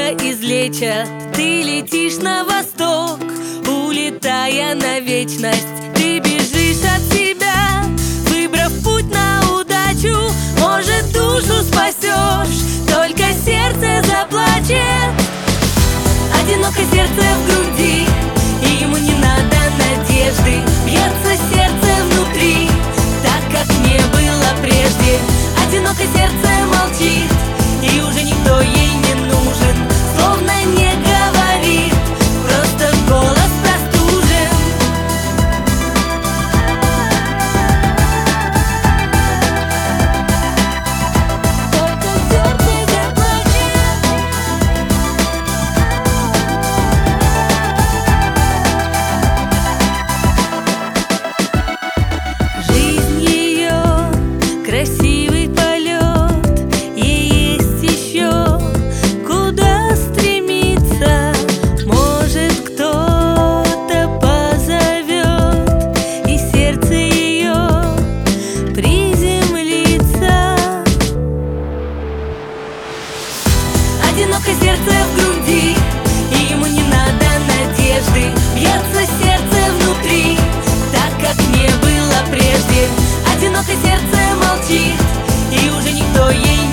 излечат. Ты летишь на восток, улетая на вечность. Ты бежишь от себя, выбрав путь на удачу. Может, душу спасешь, только сердце заплачет. Одинокое сердце в груди, и ему не надо надежды. Бьется сердце внутри, так как не было прежде. Одинокое сердце молчит, и уже никто ей не нужен. Словно не говорит, просто голос простужен. Только сердце заплачет. Жизнь ее красивый полет, ей есть еще куда стремиться. Может, кто-то позовет, и сердце ее приземлится. Одинокое сердце в груди, и ему не надо надежды. Бьется сердце внутри, так как не было прежде. Одинокое сердце молчит, и уже никто ей